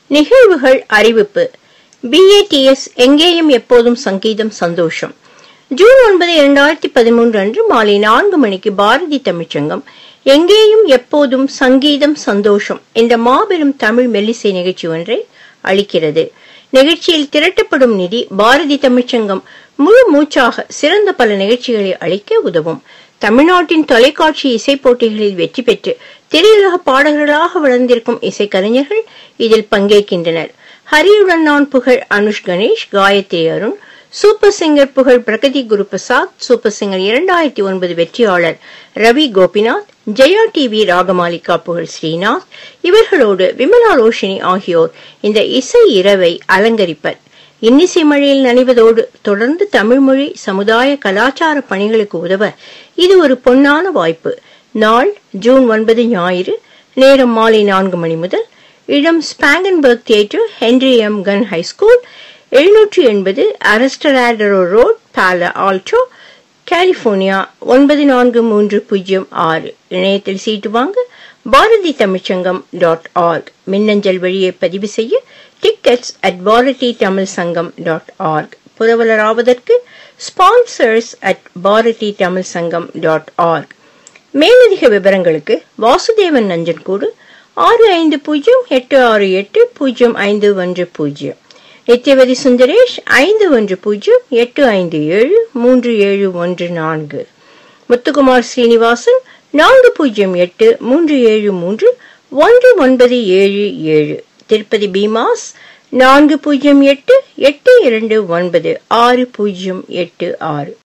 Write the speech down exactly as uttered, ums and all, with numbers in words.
நிகழ்வுகள் அறிவிப்பு. B A D S எங்கேயும் எப்போதும் சங்கீதம் சந்தோஷம். ஜூன் ஒன்பது இரண்டாயிரத்தி பதிமூன்று அன்று மாலை நான்கு மணிக்கு பாரதி தமிழ்ச்சங்கம் எங்கேயும் எப்போதும் சங்கீதம் சந்தோஷம் என்ற மாபெரும் தமிழ் மெல்லிசை நிகழ்ச்சி ஒன்றை அளிக்கிறது. நிகழ்ச்சியில் திரட்டப்படும் நிதி பாரதி தமிழ்ச்சங்கம் முழு மூச்சாக சிறந்த பல நிகழ்ச்சிகளை அளிக்க உதவும். தமிழ்நாட்டின் தொலைக்காட்சி இசை போட்டிகளில் வெற்றி பெற்று திரையுலக பாடகர்களாக வளர்ந்திருக்கும் இசைக்கலைஞர்கள் இதில் பங்கேற்கின்றனர். ஹரியுடன் நான் புகழ் அனுஷ் கணேஷ், காயத்ரி அருண், சூப்பர் சிங்கர் புகழ் பிரகதி குருபிரசாத், சூப்பர் சிங்கர் இரண்டாயிரத்தி ஒன்பது வெற்றியாளர் ரவி கோபிநாத், ஜெயா டிவி ராகமாலிகா புகழ் ஸ்ரீநாத், இவர்களோடு விமலா ரோஷினி ஆகியோர் இந்த இசை இரவை அலங்கரிப்பர். இன்னிசை மழையில் நனைவதோடு தொடர்ந்து தமிழ்மொழி சமுதாய கலாச்சார பணிகளுக்கு உதவ இது ஒரு பொன்னான வாய்ப்பு. நாள் ஜூன் ஒன்பது ஞாயிறு. நேரம் மாலை நான்கு மணி முதல். இடம் Spangenberg theatre, Henry M Gunn high school, எழுநூற்றி எண்பது Arastradero road, Palo Alto, California ஒன்பது நான்கு மூன்று பூஜ்ஜியம் ஆறு. இணையத்தில் சீட்டு வாங்க பாரதி தமிழ்ச்சங்கம் டாட் ஆர்க், மின்னஞ்சல் வழியை பதிவு செய்ய tickets at Bharathi Tamil Sangam dot org, புரவலராவதற்கு sponsors at Bharathi Tamil Sangam dot arc. மேலதிக விவரங்களுக்கு வாசுதேவன் நஞ்சன்கூடு ஆறு ஐந்து பூஜ்ஜியம் எட்டு ஆறு எட்டு பூஜ்ஜியம் ஐந்து ஒன்று பூஜ்ஜியம், நித்யவதி சுந்தரேஷ் ஐந்து ஒன்று பூஜ்ஜியம் எட்டு ஐந்து ஏழு மூன்று ஏழு ஒன்று நான்கு, முத்துக்குமார் ஸ்ரீனிவாசன் நான்கு பூஜ்ஜியம் எட்டு மூன்று ஏழு மூன்று ஒன்று ஒன்பது ஏழு ஏழு, திருப்பதி பீமாஸ் நான்கு பூஜ்ஜியம் எட்டு எட்டு இரண்டு ஒன்பது ஆறு பூஜ்ஜியம் எட்டு ஆறு.